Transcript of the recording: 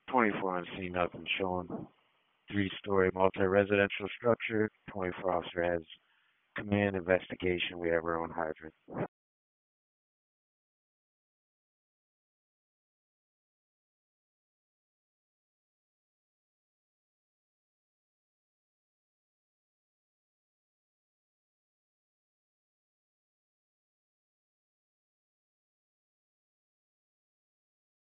24 on scene, nothing shown. Three-story multi-residential structure. 24 officer has command investigation. We have our own hydrant.